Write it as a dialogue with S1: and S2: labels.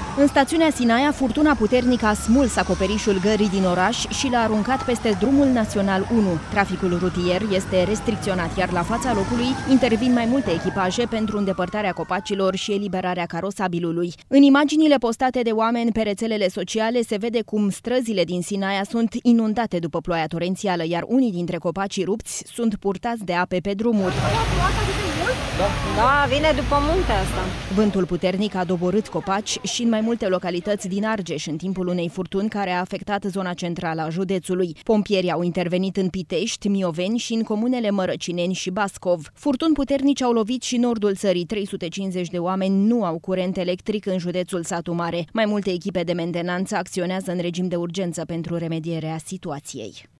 S1: În stațiunea Sinaia, furtuna puternică a smuls acoperișul gării din oraș și l-a aruncat peste drumul național 1. Traficul rutier este restricționat, iar la fața locului intervin mai multe echipaje pentru îndepărtarea copacilor și eliberarea carosabilului. În imaginile postate de oameni pe rețelele sociale se vede cum străzile din Sinaia sunt inundate după ploaia torențială, iar unii dintre copacii rupți sunt purtați de ape pe drumuri.
S2: Da, vine după munte asta.
S1: Vântul puternic a doborât copaci și în mai multe localități din Argeș în timpul unei furtuni care a afectat zona centrală a județului. Pompierii au intervenit în Pitești, Mioveni și în comunele Mărăcineni și Bascov. Furtuni puternici au lovit și nordul țării. 350 de oameni nu au curent electric în județul Satu Mare. Mai multe echipe de mentenanță acționează în regim de urgență pentru remedierea situației.